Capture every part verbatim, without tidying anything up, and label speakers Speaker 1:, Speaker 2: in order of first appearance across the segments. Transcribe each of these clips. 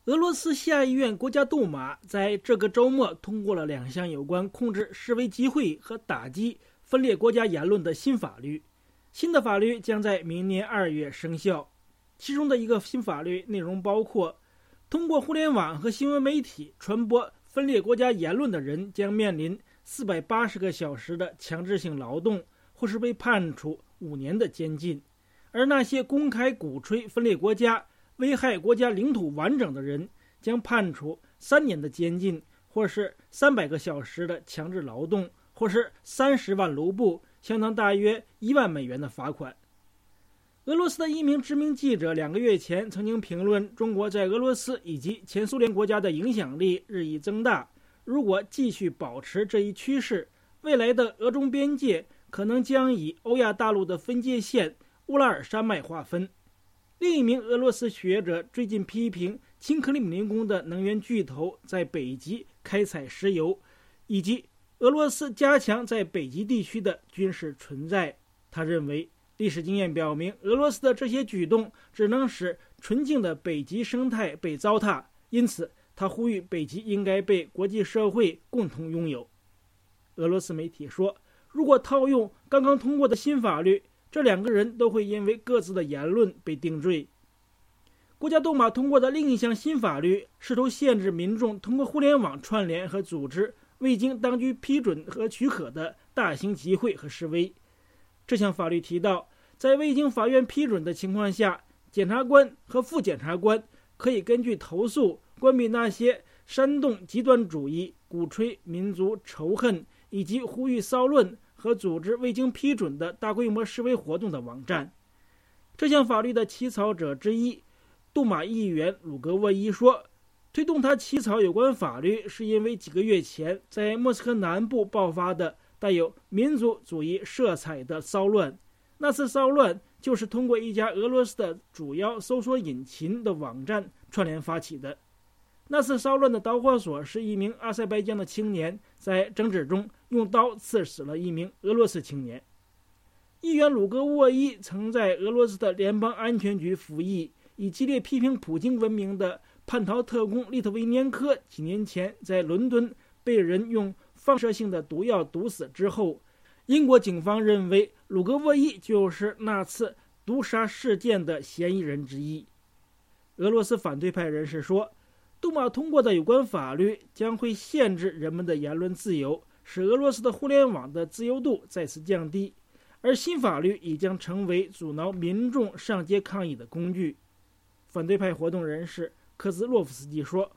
Speaker 1: 俄罗斯下议院国家杜马在这个周末通过了两项有关控制示威集会和打击分裂国家言论的新法律。新的法律将在明年二月生效。其中的一个新法律内容包括，通过互联网和新闻媒体传播分裂国家言论的人将面临四百八十个小时的强制性劳动，或是被判处五年的监禁。而那些公开鼓吹分裂国家、危害国家领土完整的人将判处三年的监禁，或是三百个小时的强制劳动，或是三十万卢布，相当大约一万美元的罚款。俄罗斯的一名知名记者两个月前曾经评论中国在俄罗斯以及前苏联国家的影响力日益增大，如果继续保持这一趋势，未来的俄中边界可能将以欧亚大陆的分界线乌拉尔山脉划分。另一名俄罗斯学者最近批评亲克里姆林宫的能源巨头在北极开采石油，以及俄罗斯加强在北极地区的军事存在。他认为历史经验表明，俄罗斯的这些举动只能使纯净的北极生态被糟蹋，因此他呼吁北极应该被国际社会共同拥有。俄罗斯媒体说，如果套用刚刚通过的新法律，这两个人都会因为各自的言论被定罪。国家杜马通过的另一项新法律试图限制民众通过互联网串联和组织未经当局批准和许可的大型集会和示威。这项法律提到，在未经法院批准的情况下，检察官和副检察官可以根据投诉关闭那些煽动极端主义、鼓吹民族仇恨以及呼吁骚乱和组织未经批准的大规模示威活动的网站。这项法律的起草者之一，杜马议员鲁格沃伊说，推动他起草有关法律是因为几个月前在莫斯科南部爆发的带有民族主义色彩的骚乱。那次骚乱就是通过一家俄罗斯的主要搜索引擎的网站串联发起的。那次骚乱的导火索是一名阿塞拜疆的青年在争执中用刀刺死了一名俄罗斯青年。议员鲁格沃伊曾在俄罗斯的联邦安全局服役，以激烈批评普京闻名的叛逃特工利特维年科几年前在伦敦被人用放射性的毒药毒死之后，英国警方认为鲁格沃伊就是那次毒杀事件的嫌疑人之一。俄罗斯反对派人士说，杜马通过的有关法律将会限制人们的言论自由，使俄罗斯的互联网的自由度再次降低，而新法律已将成为阻挠民众上街抗议的工具。反对派活动人士科兹洛夫斯基说，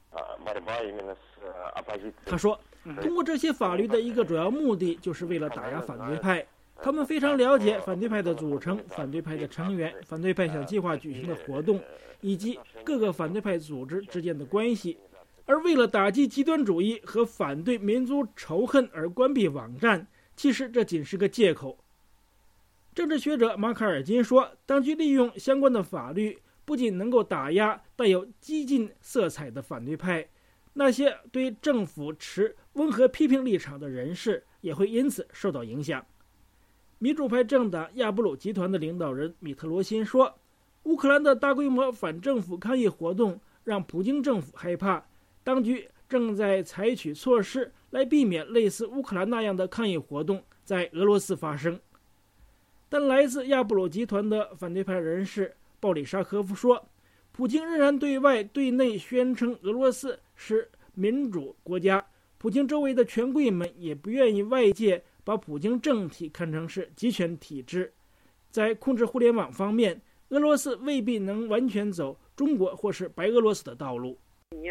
Speaker 1: 他说，通过这些法律的一个主要目的就是为了打压反对派。他们非常了解反对派的组成、反对派的成员、反对派想计划举行的活动，以及各个反对派组织之间的关系。而为了打击极端主义和反对民族仇恨而关闭网站，其实这仅是个借口。政治学者马卡尔金说，当局利用相关的法律不仅能够打压带有激进色彩的反对派，那些对政府持温和批评立场的人士也会因此受到影响。民主派政党亚布鲁集团的领导人米特罗辛说，乌克兰的大规模反政府抗议活动让普京政府害怕，当局正在采取措施来避免类似乌克兰那样的抗议活动在俄罗斯发生。但来自亚布鲁集团的反对派人士鲍里沙科夫说，普京仍然对外对内宣称俄罗斯是民主国家，普京周围的权贵们也不愿意外界把普京政体看成是集权体制。在控制互联网方面，俄罗斯未必能完全走中国或是白俄罗斯的道路。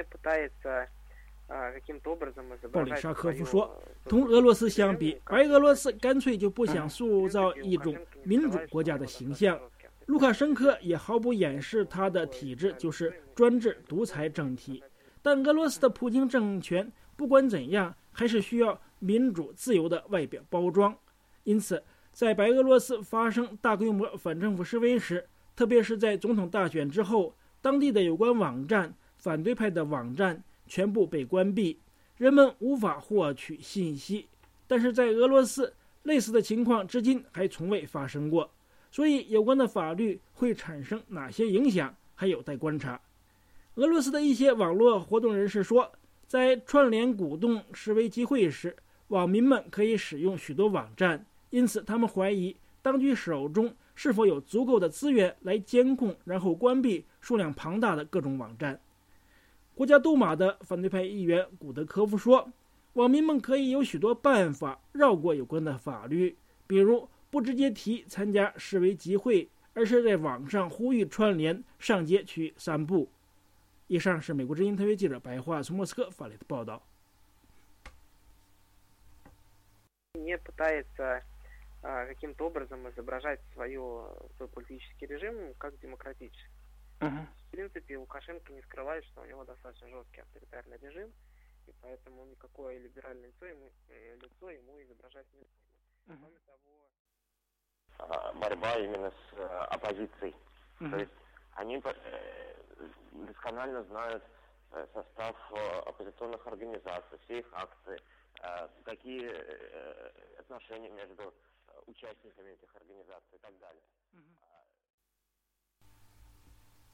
Speaker 1: 鲍里沙科夫说，同俄罗斯相比，白俄罗斯干脆就不想塑造一种民主国家的形象。卢卡申科也毫不掩饰他的体制就是专制独裁政体，但俄罗斯的普京政权不管怎样还是需要民主自由的外表包装。因此在白俄罗斯发生大规模反政府示威时，特别是在总统大选之后，当地的有关网站、反对派的网站全部被关闭，人们无法获取信息。但是在俄罗斯，类似的情况至今还从未发生过，所以有关的法律会产生哪些影响还有待观察。 俄罗斯的一些网络活动人士说，在串联鼓动示威集会时，网民们可以使用许多网站，因此他们怀疑当局手中是否有足够的资源来监控然后关闭数量庞大的各种网站。国家杜马的反对派议员古德科夫说，网民们可以有许多办法绕过有关的法律，比如不直接提参加示威集会，而是在网上呼吁串联上街去散步。以上是美国之音特约记者白桦从莫斯科发来的报道。
Speaker 2: Не пытается каким-то образом изображать свою, свой политический режим как демократический.
Speaker 1: Uh-huh.
Speaker 2: В принципе, Лукашенко не скрывает, что у него достаточно жесткий авторитарный режим, и поэтому никакое либеральное лицо ему, лицо ему изображать не нужно. Кроме того,
Speaker 3: борьба именно с оппозицией.
Speaker 1: Uh-huh.
Speaker 3: То есть они досконально знают состав оппозиционных организаций, все их акции, какие отношения между участниками этих организаций.